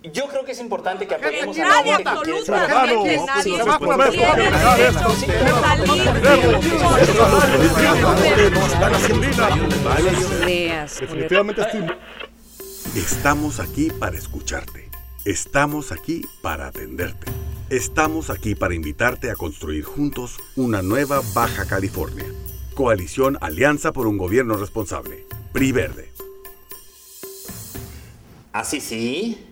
Yo creo que es importante que apoyemos a la Nadie, gente que quiere trabajar. absolutamente nadie, tiene Definitivamente estamos aquí para escucharte. Estamos aquí para atenderte. Estamos aquí para invitarte a construir juntos una nueva Baja California. Coalición Alianza por un Gobierno Responsable. PRI Verde. Así sí.